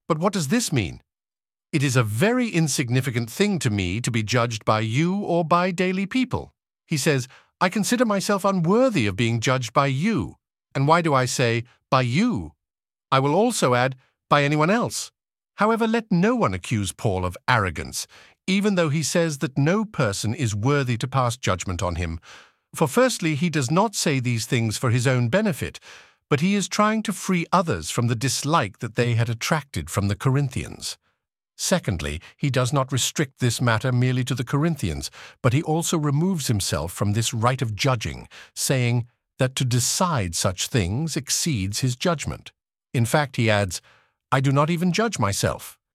But what does this mean? It is a very insignificant thing to me to be judged by you or by daily people. He says, I consider myself unworthy of being judged by you. And why do I say, by you? I will also add, by anyone else. However, let no one accuse Paul of arrogance, even though he says that no person is worthy to pass judgment on him. For firstly, he does not say these things for his own benefit, but he is trying to free others from the dislike that they had attracted from the Corinthians. Secondly, he does not restrict this matter merely to the Corinthians, but he also removes himself from this right of judging, saying that to decide such things exceeds his judgment. In fact, he adds, I do not even judge myself.